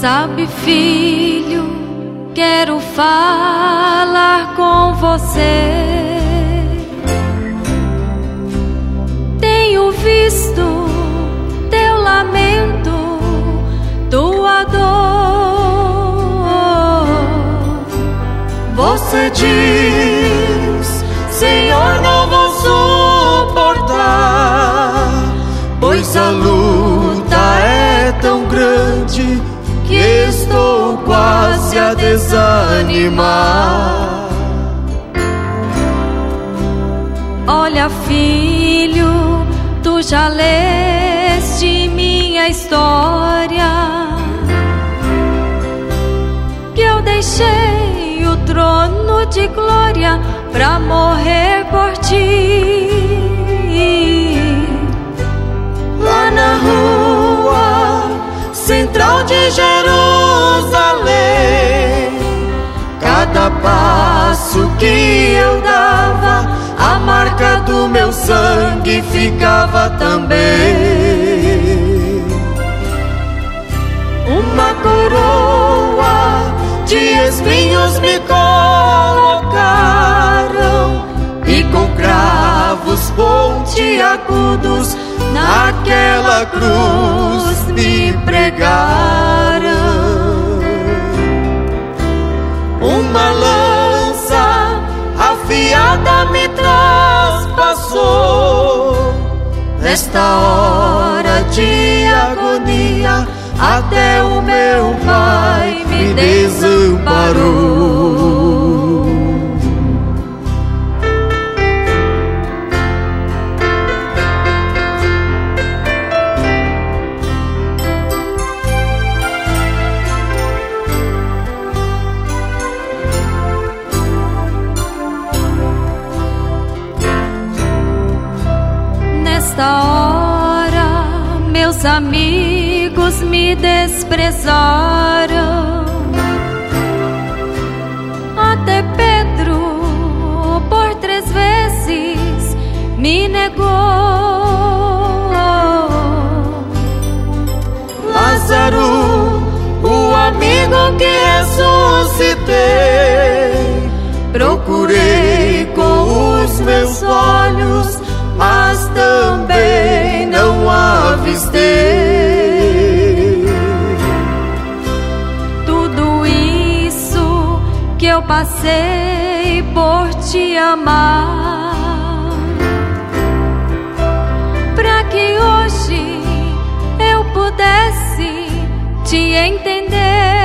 Sabe, filho, quero falar com você. Tenho visto teu lamento, tua dor. Você diz: Senhor, não vou suportar, pois a luta é tão grande que estou quase a desanimar. Olha, filho, tu já leste minha história, que eu deixei o trono de glória pra morrer por ti. Lá na rua central de Jerusalém, cada passo que eu dava, a marca do meu sangue ficava também. Uma coroa de espinhos me colocaram e com cravos pontiagudos naquela cruz me pregaram. Uma lança afiada me traspassou. Nesta hora de agonia, até o meu pai me desamparou. Nesta hora, meus amigos me desprezaram. Até Pedro, por 3 vezes, me negou. Lázaro, o amigo que ressuscitei, procurei com os meus olhos, mas também não avistei. Tudo isso que eu passei por te amar, pra que hoje eu pudesse te entender.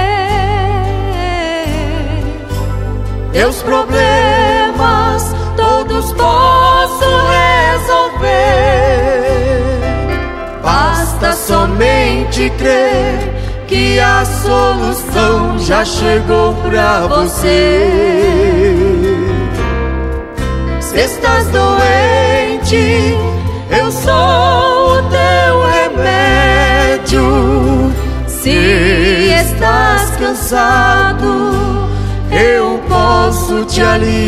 Teus problemas todos posso resolver, basta somente crer que a solução já chegou pra você. Se estás doente, eu sou o teu remédio. Se estás cansado, eu posso te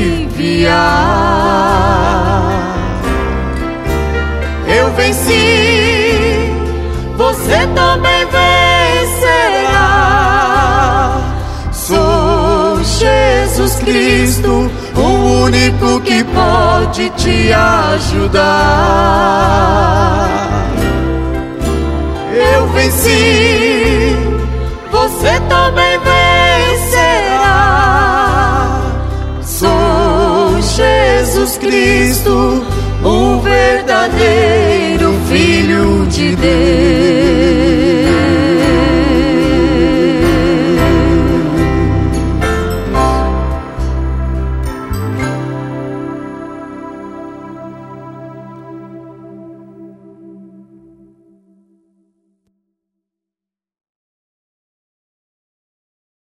aliviar. Eu venci, você também vencerá. Sou Jesus Cristo, o único que pode te ajudar. Eu venci, você também vencerá. Sou Jesus Cristo, o verdadeiro